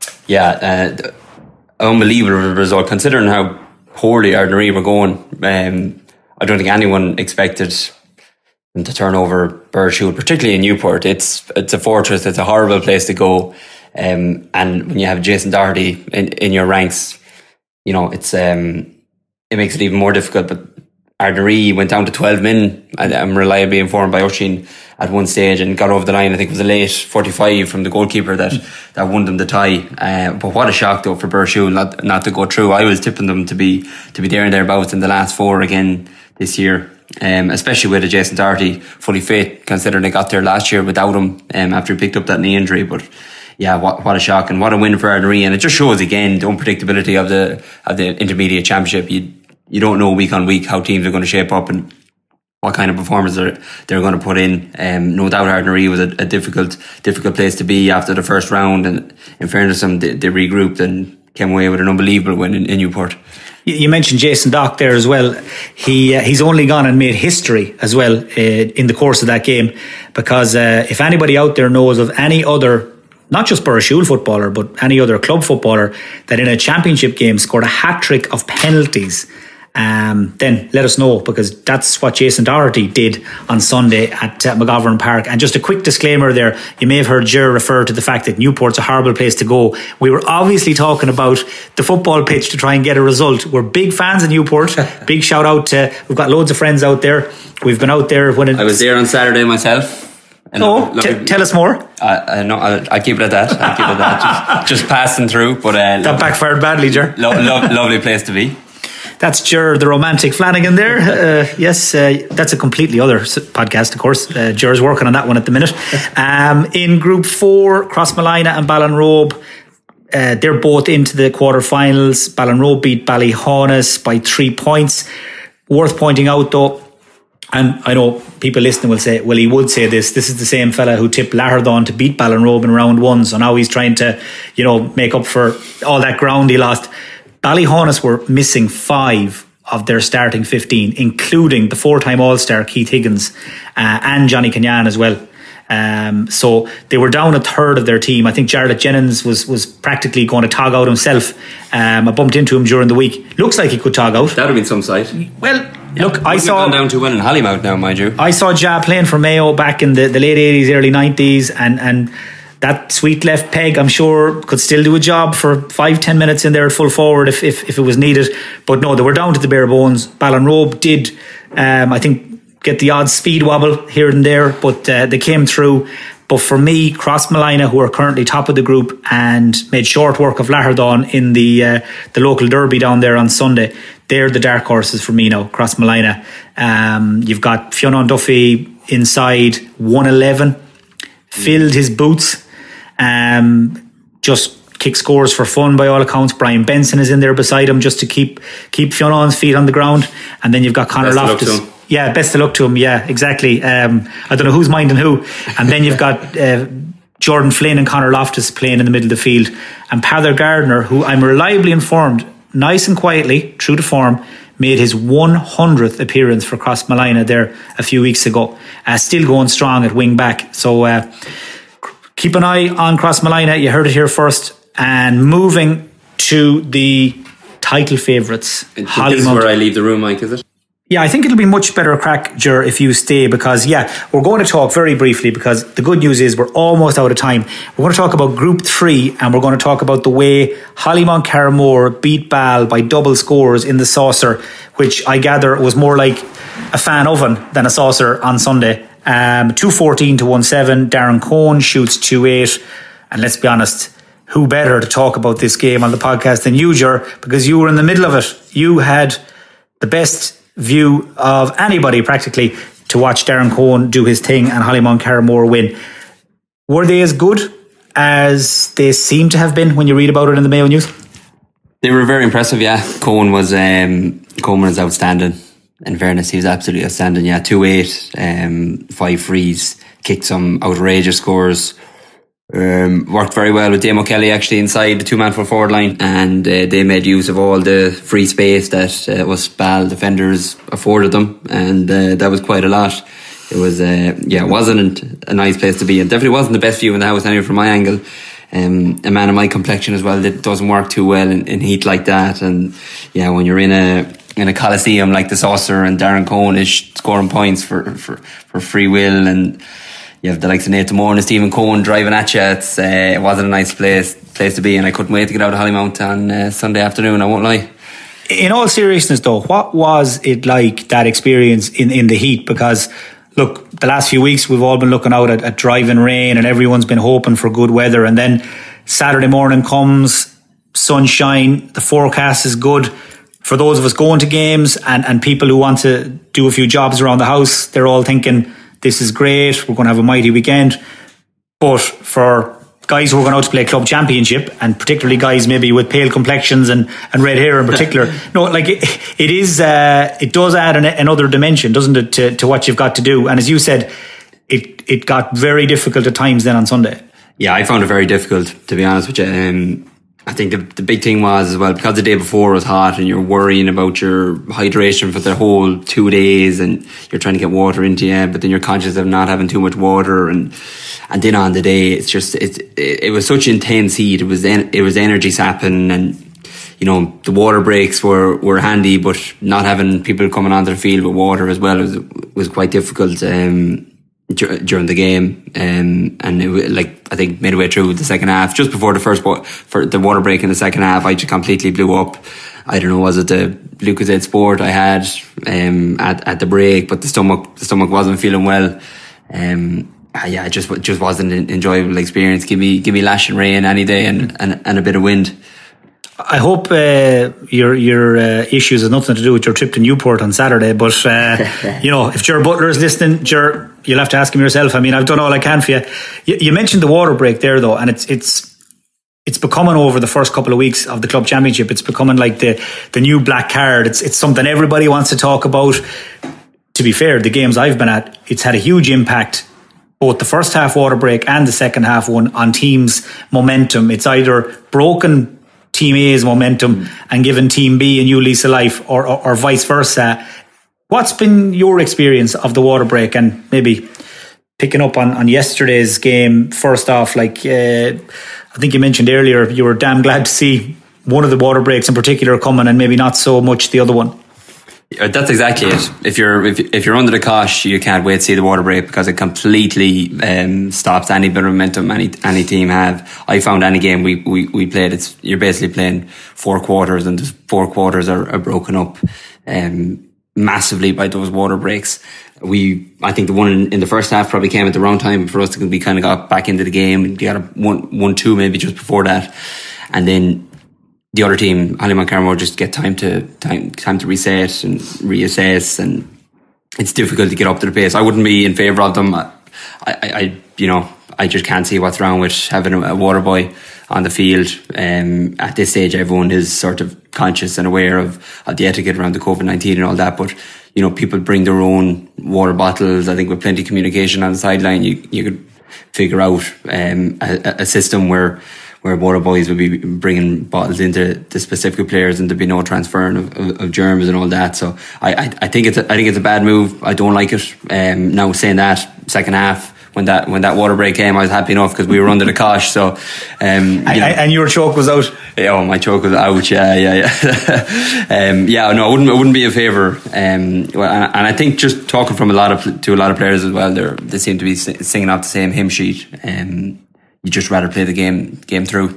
Yeah, uh, unbelievable result considering how poorly Ardnaree were going. Um, I don't think anyone expected them to turn over Burrishoole, particularly in Newport. It's it's a fortress. It's a horrible place to go, um, and when you have Jason Doherty in, in your ranks, you know it's. Um, It makes it even more difficult. But Ardnaree went down to twelve men. I'm reliably informed by Oisin at one stage and got over the line. I think it was a late forty-five from the goalkeeper that, that won them the tie. Uh, but what a shock though for Burrishoole not not to go through. I was tipping them to be to be there and thereabouts in the last four again this year. Um, especially with a Jason Doherty fully fit, considering they got there last year without him um, after he picked up that knee injury. But yeah, what what a shock and what a win for Ardnaree. And it just shows again the unpredictability of the of the Intermediate Championship. You you don't know week on week how teams are going to shape up, and what kind of performance they're, they're going to put in. Um, no doubt Ardnaree was a, a difficult difficult place to be after the first round, and in fairness to them, they, they regrouped and came away with an unbelievable win in, in Newport. You mentioned Jason Dock there as well. He uh, he's only gone and made history as well uh, in the course of that game, because uh, if anybody out there knows of any other, not just Burrishoole footballer, but any other club footballer that in a championship game scored a hat-trick of penalties, um, then let us know, because that's what Jason Doherty did on Sunday at uh, McGovern Park. And just a quick disclaimer there, you may have heard Ger refer to the fact that Newport's a horrible place to go. We were obviously talking about the football pitch to try and get a result. We're big fans of Newport. Big shout out to, we've got loads of friends out there. We've been out there when it, I was there on Saturday myself. Oh, t- tell us more. Uh, uh, no, I'll, I'll keep it at that. I'll keep it at that. Just, just passing through, but uh, that backfired badly, Ger. Lo- lo- lovely place to be. That's Ger, the romantic Flanagan there. Uh, yes, uh, that's a completely other podcast, of course. Uh, Ger's working on that one at the minute. Um, in Group four, Crossmolina and Ballinrobe, uh, they're both into the quarterfinals. Ballinrobe beat Ballyhaunis by three points. Worth pointing out, though, and I know people listening will say, well, he would say this, this is the same fella who tipped Laherdon to beat Ballinrobe in round one, so now he's trying to, you know, make up for all that ground he lost. Ballyhaunis were missing five of their starting fifteen, including the four-time All-Star Keith Higgins uh, and Johnny Kenyan as well. Um, so they were down a third of their team. I think Jarlath Jennings was was practically going to tog out himself. Um, I bumped into him during the week. Looks like he could tog out. That would have been some sight. Well, yeah, look, I saw gone down to one in Hollymount now, mind you. I saw Ja playing for Mayo back in the, the late eighties, early nineties, and and. That sweet left peg, I'm sure, could still do a job for five, ten minutes in there at full forward if, if, if it was needed. But no, they were down to the bare bones. Ballinrobe did, um, I think, get the odd speed wobble here and there, but uh, they came through. But for me, Crossmolina, who are currently top of the group and made short work of Laherdon in the uh, the local derby down there on Sunday, they're the dark horses for me now, Crossmolina. Um, you've got Fionn Duffy inside one eleven, filled his boots. Um, just kick scores for fun by all accounts. Brian Benson is in there beside him just to keep keep Fionnan's feet on the ground. And then you've got Conor best Loftus. Yeah, best of luck to him. Yeah, exactly. Um, I don't know who's minding who. And then you've got uh, Jordan Flynn and Conor Loftus playing in the middle of the field. And Pather Gardner, who I'm reliably informed, nice and quietly, true to form, made his one hundredth appearance for Crossmolina there a few weeks ago. Uh, still going strong at wing back. So uh, keep an eye on Crossmolina. You heard it here first. And moving to the title favourites. This is where I leave the room, Mike, is it? Yeah, I think it'll be much better crack, Ger, if you stay, because, yeah, we're going to talk very briefly, because the good news is we're almost out of time. We're going to talk about Group three, and we're going to talk about the way Hollymount Carramore beat Bal by double scores in the saucer, which I gather was more like a fan oven than a saucer on Sunday. Um, two fourteen to one seven. Darren Cohn shoots two eight. And let's be honest, who better to talk about this game on the podcast than you, Ger, because you were in the middle of it. You had the best view of anybody practically to watch Darren Cohn do his thing and Hollymount Carramore win. Were they as good as they seem to have been when you read about it in the Mayo News? They were very impressive, yeah. Cohn was um, Cohn was outstanding. In fairness, he was absolutely outstanding. Yeah, two eight, um, five frees, kicked some outrageous scores. Um, worked very well with Damo Kelly actually inside the two-man full forward line, and uh, they made use of all the free space that uh, was Bal defenders afforded them, and uh, that was quite a lot. It was, uh, yeah, it wasn't a nice place to be, and definitely wasn't the best view in the house anyway from my angle. Um, a man of my complexion as well, it doesn't work too well in, in heat like that, and yeah, when you're in a in a coliseum like the Saucer and Darren Cohn is scoring points for for, for free will, and you have the likes of Nathan Moore and Stephen Cohen driving at you. It's, uh, it wasn't a nice place place to be, and I couldn't wait to get out of Hollymount on uh, Sunday afternoon, I won't lie. In all seriousness though, what was it like, that experience in, in the heat? Because look, the last few weeks we've all been looking out at, at driving rain, and everyone's been hoping for good weather, and then Saturday morning comes, sunshine, the forecast is good. For those of us going to games and, and people who want to do a few jobs around the house, they're all thinking, this is great, we're going to have a mighty weekend. But for guys who are going out to play club championship, and particularly guys maybe with pale complexions and, and red hair in particular. No, like it, it is, uh, it does add an, another dimension, doesn't it, to, to what you've got to do. And as you said, it it got very difficult at times then on Sunday. Yeah, I found it very difficult, to be honest with you. Um, I think the, the big thing was as well, because the day before was hot and you're worrying about your hydration for the whole two days and you're trying to get water into you, but then you're conscious of not having too much water, and and then on the day it's just it it, it was such intense heat. It was en- it was energy sapping, and you know the water breaks were, were handy, but not having people coming onto the field with water as well was was quite difficult. Um, during the game, um, and it, like I think midway through the second half, just before the first wa- for the water break in the second half, I just completely blew up. I don't know, was it the Lucozade Sport I had um, at at the break, but the stomach the stomach wasn't feeling well. Um, yeah, it just just wasn't an enjoyable experience. Give me give me lash and rain any day, and and, and a bit of wind. I hope uh, your your uh, issues have nothing to do with your trip to Newport on Saturday. But uh, you know, if Ger Butler is listening, Ger, you'll have to ask him yourself. I mean, I've done all I can for you. You, you mentioned the water break there, though, and it's it's it's becoming over the first couple of weeks of the club championship. It's becoming like the the new black card. It's it's something everybody wants to talk about. To be fair, the games I've been at, it's had a huge impact. Both the first half water break and the second half one on teams' momentum. It's either broken Team A's momentum and given Team B a new lease of life, or, or, or vice versa. What's been your experience of the water break? And maybe picking up on, on yesterday's game, first off, like uh, I think you mentioned earlier, you were damn glad to see one of the water breaks in particular coming, and maybe not so much the other one. That's exactly it. If you're if, if you're under the cosh, you can't wait to see the water break, because it completely um, stops any bit of momentum any any team have. I found any game we, we, we played, it's you're basically playing four quarters, and the four quarters are, are broken up um, massively by those water breaks. We I think the one in, in the first half probably came at the wrong time for us to be kind of got back into the game, and got a one one two maybe just before that, and then the other team, Hallymount Carmore, just get time to time time to reset and reassess, and it's difficult to get up to the pace. I wouldn't be in favour of them. I, I, I, you know, I just can't see what's wrong with having a, a water boy on the field. Um, at this stage, everyone is sort of conscious and aware of, of the etiquette around the COVID nineteen and all that. But you know, people bring their own water bottles. I think with plenty of communication on the sideline, you you could figure out um, a, a system where. where water boys will be bringing bottles into the specific players, and there'd be no transferring of, of, of germs and all that. So I, I, I think it's a, I think it's a bad move. I don't like it. Um, now saying that, second half when that when that water break came, I was happy enough because we were under the cosh. So um, and, you know, and your choke was out. Yeah, oh, my choke was out. Yeah, yeah, yeah. um, yeah, no, I wouldn't. I wouldn't be in favour. Um, well, and, and I think just talking from a lot of to a lot of players as well, they they seem to be singing off the same hymn sheet. Um, You just rather play the game game through.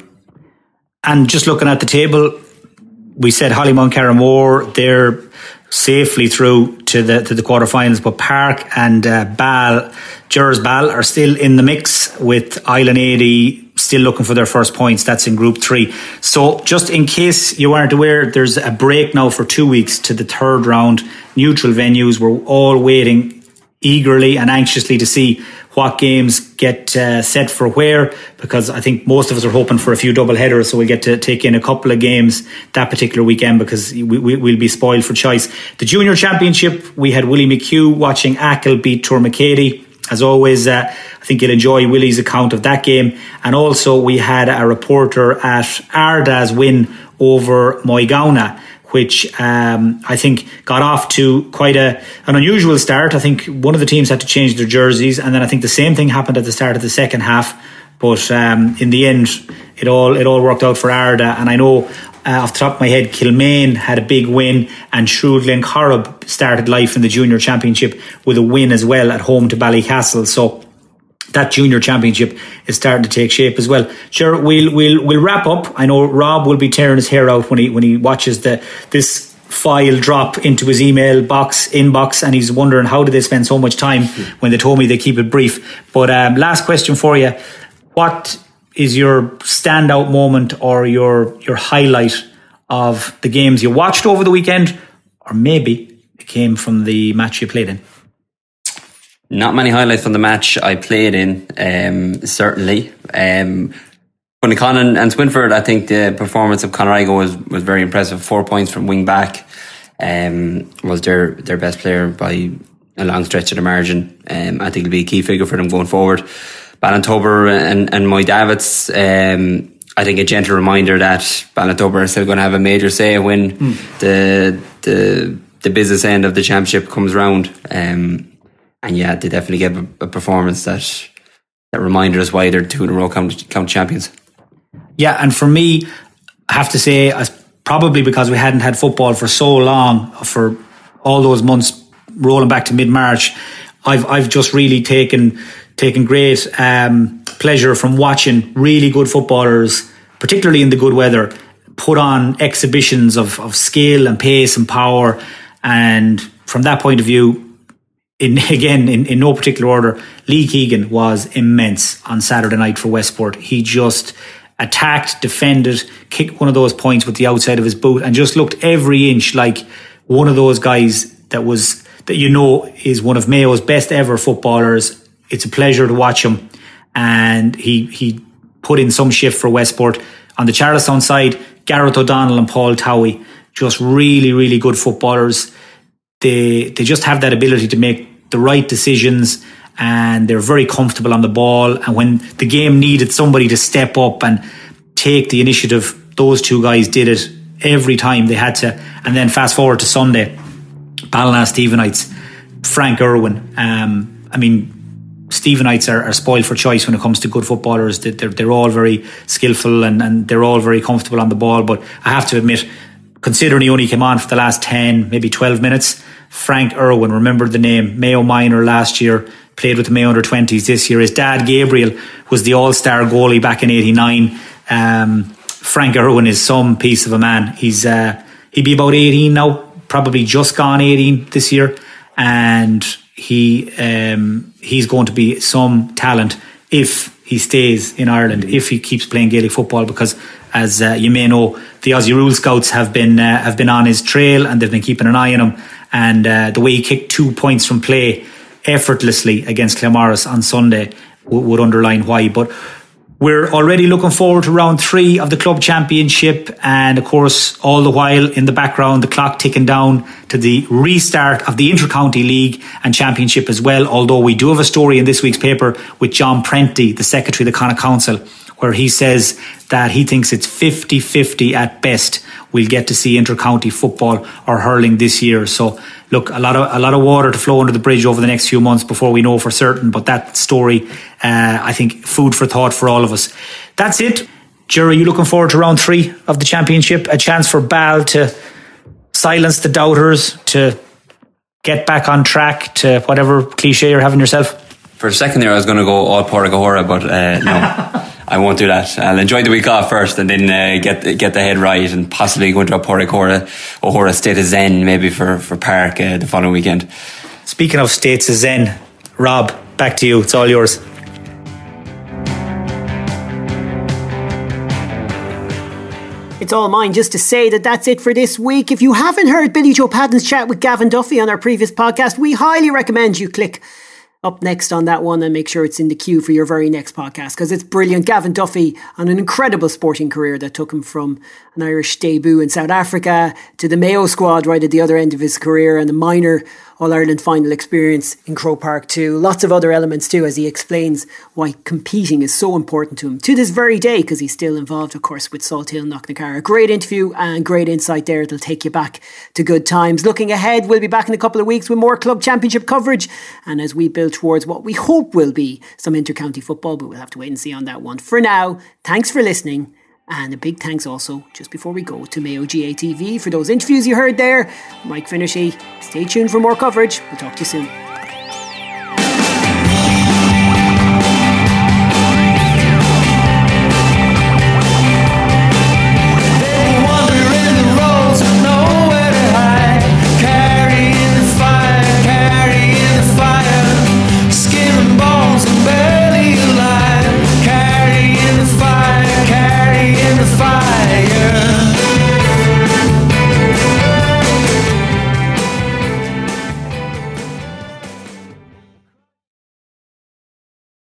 And just looking at the table, we said Hallymount Carramore, they're safely through to the to the quarterfinals, but Park and uh, Ball, Gers Ball, are still in the mix, with Island eighty still looking for their first points. That's in Group Three. So just in case you aren't aware, there's a break now for two weeks to the third round. Neutral venues. We're all waiting eagerly and anxiously to see what games get uh, set for where, because I think most of us are hoping for a few double headers, so we'll get to take in a couple of games that particular weekend, because we, we, we'll be spoiled for choice. The Junior Championship, we had Willie McHugh watching Achill beat Tourmacady. As always, uh, I think you'll enjoy Willie's account of that game. And also we had a reporter at Arda's win over Moygauna, which um, I think got off to quite a an unusual start. I think one of the teams had to change their jerseys, and then I think the same thing happened at the start of the second half. But um, in the end, it all it all worked out for Arda. And I know uh, off the top of my head, Kilmaine had a big win, and Shrewd Glencorrib started life in the Junior Championship with a win as well at home to Ballycastle. So that Junior Championship is starting to take shape as well. Sure, we'll we'll we'll wrap up. I know Rob will be tearing his hair out when he when he watches the this file drop into his email box inbox, and he's wondering how did they spend so much time when they told me they keep it brief. But um, last question for you: what is your standout moment or your your highlight of the games you watched over the weekend, or maybe it came from the match you played in? Not many highlights from the match I played in, um, certainly. Um, Bunnicon and Swinford, I think the performance of Conorigo was, was very impressive. Four points from wing back. Um, was their, their best player by a long stretch of the margin. Um, I think it'll be a key figure for them going forward. Ballintober and, and Moy Davids, um, I think a gentle reminder that Ballintober are still going to have a major say when mm. the the the business end of the championship comes round. Um, and yeah, they definitely gave a, a performance that that reminded us why they're two in a row county, county champions. Yeah, and for me, I have to say, as probably because we hadn't had football for so long, for all those months rolling back to mid-March, I've I've just really taken taken great um, pleasure from watching really good footballers, particularly in the good weather, put on exhibitions of, of skill and pace and power. And from that point of view, in again, in, in no particular order, Lee Keegan was immense on Saturday night for Westport. He just attacked, defended, kicked one of those points with the outside of his boot and just looked every inch like one of those guys that was that you know is one of Mayo's best ever footballers. It's a pleasure to watch him, and he he put in some shift for Westport. On the Charlestown side, Gareth O'Donnell and Paul Towie, just really, really good footballers. They they just have that ability to make the right decisions, and they're very comfortable on the ball. And when the game needed somebody to step up and take the initiative, those two guys did it every time they had to. And then fast forward to Sunday, Ballina Stephenites, Frank Irwin. Um, I mean, Stephenites are, are spoiled for choice when it comes to good footballers. They're, they're all very skillful and, and they're all very comfortable on the ball. But I have to admit, considering he only came on for the last ten, maybe twelve minutes, Frank Irwin, remembered the name, Mayo minor last year, played with the Mayo under twenties this year. His dad, Gabriel, was the all-star goalie back in eighty-nine. Um, Frank Irwin is some piece of a man. He's uh, he'd be about eighteen now, probably just gone eighteen this year. And he um, he's going to be some talent if he stays in Ireland, if he keeps playing Gaelic football, because as uh, you may know, the Aussie Rule Scouts have been uh, have been on his trail and they've been keeping an eye on him. And uh, the way he kicked two points from play effortlessly against Claremorris on Sunday w- would underline why. But we're already looking forward to round three of the club championship, and of course all the while in the background the clock ticking down to the restart of the Inter-County League and Championship as well, although we do have a story in this week's paper with John Prenty, the Secretary of the Connacht Council, where he says that he thinks it's fifty-fifty at best we'll get to see inter-county football or hurling this year. So look, a lot of a lot of water to flow under the bridge over the next few months before we know for certain. But that story, uh, I think, food for thought for all of us. That's it. Jerry, you looking forward to round three of the championship? A chance for Bal to silence the doubters, to get back on track, to whatever cliche you're having yourself? For a second there, I was going to go all Pádraig O'Hora, but uh, no. I won't do that. I'll enjoy the week off first and then uh, get get the head right and possibly go into a Pádraig O'Hora, O'Hora state of zen maybe for, for Park uh, the following weekend. Speaking of states of zen, Rob, back to you. It's all yours. It's all mine just to say that that's it for this week. If you haven't heard Billy Joe Padden's chat with Gavin Duffy on our previous podcast, we highly recommend you click up next on that one and make sure it's in the queue for your very next podcast, because it's brilliant. Gavin Duffy on an incredible sporting career that took him from an Irish debut in South Africa to the Mayo squad right at the other end of his career, and the minor All-Ireland final experience in Croke Park too. Lots of other elements too, as he explains why competing is so important to him to this very day, because he's still involved, of course, with Salthill and Knocknacarra. Great interview and great insight there. It'll take you back to good times. Looking ahead, we'll be back in a couple of weeks with more club championship coverage, and as we build towards what we hope will be some inter-county football, but we'll have to wait and see on that one. For now, thanks for listening. And a big thanks also, just before we go, to Mayo G A T V for those interviews you heard there. Mike Finishy, stay tuned for more coverage. We'll talk to you soon.